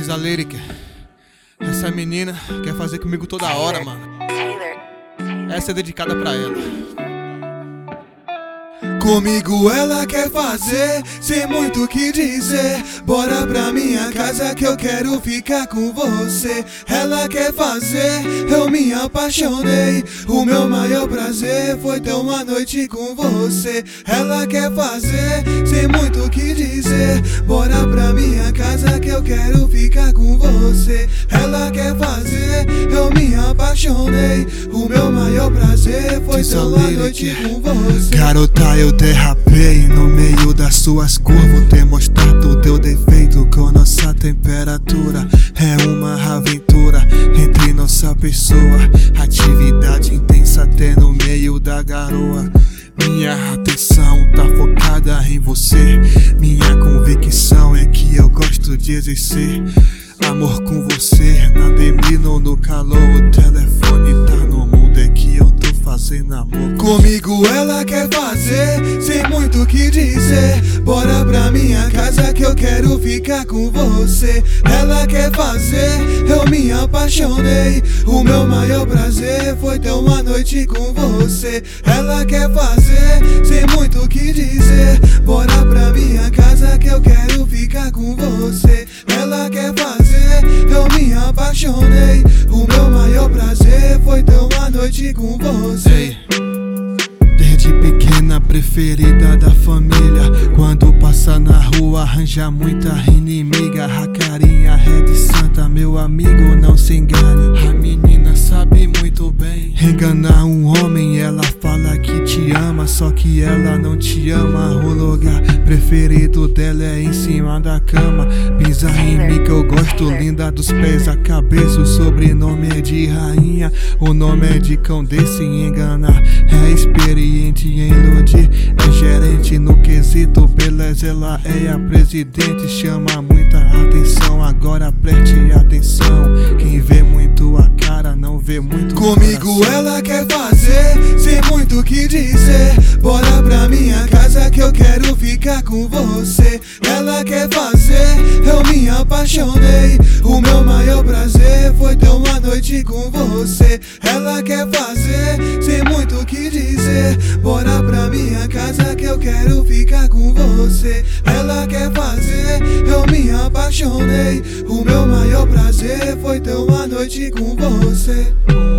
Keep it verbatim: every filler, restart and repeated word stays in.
Diz a Lyric, essa menina quer fazer comigo toda hora, mano. Essa é dedicada pra ela. Comigo ela quer fazer, sem muito o que dizer. Bora pra minha casa que eu quero ficar com você. Ela quer fazer, eu me apaixonei. O meu maior prazer foi ter uma noite com você. Ela quer fazer, sem muito o que dizer. Bora pra minha casa que eu quero ficar com você. Ela quer fazer, eu me apaixonei. O meu maior prazer foi ter uma noite com você. Garota, eu derrapei no meio das suas curvas. Ter mostrado teu defeito com nossa temperatura. É uma aventura entre nossa pessoa. Atividade intensa até no meio da garoa. Minha atenção tá focada em você. Minha convicção é que eu gosto de exercer amor com você. Na demino no calor, o telefone tá no mundo, é que eu tô fazendo amor. Comigo ela quer fazer, sem muito o que dizer. Bora pra minha casa que eu quero ficar com você. Ela quer fazer, eu me apaixonei. O meu maior prazer foi ter uma noite com você. Ela quer fazer, sem muito o que dizer. Bora pra minha casa que eu quero ficar com você. Ela quer fazer, eu me apaixonei. O meu maior prazer foi ter uma noite com você. Hey. Desde pequena, preferida da família. Quando passa na rua, arranja muita inimiga. A carinha é de santa, meu amigo, não se engane. A menina sabe muito bem enganar um homem. Ela fala que te ama, só que ela não te ama. O lugar preferido dela é em cima da cama. Pisa em mim que eu gosto, linda dos pés à cabeça. O sobrenome é de rainha, o nome é de cão desse enganar. É experiente em iludir, é gerente no quesito beleza. Ela é a presidente, chama muita atenção. Agora preste atenção, quem vê muito a cara não vê muito comigo coração. Ela quer fazer, sem muito o que dizer. Bora pra minha casa que eu quero ficar com você. Ela quer fazer, eu me apaixonei. O meu maior prazer foi ter uma noite com você. Ela quer fazer, sem muito o que dizer. Bora pra minha casa que eu quero ficar com você. Ela quer fazer, eu me apaixonei. O meu maior prazer foi ter uma noite com você.